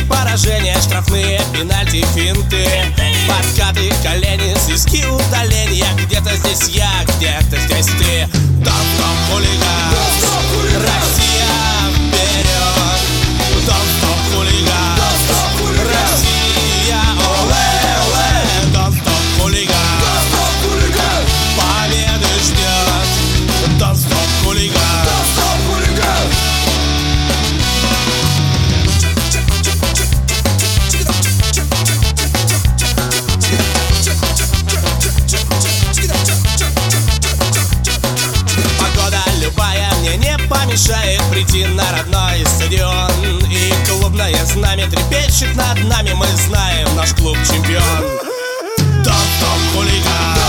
поражения, штрафные, пенальти, финты, подкаты, колени, свистки, удаления. Где-то здесь я, где-то здесь ты. Дон-стоп, хулиган, Россия вперед. Дон-стоп, хулиган, Россия, оле, оле. Дон-стоп, хулиган, победы ждет. Дон-стоп, хулиган. Не помешает прийти на родной стадион. И клубное знамя трепещет над нами. Мы знаем, наш клуб чемпион. Дон-стоп, хулиган.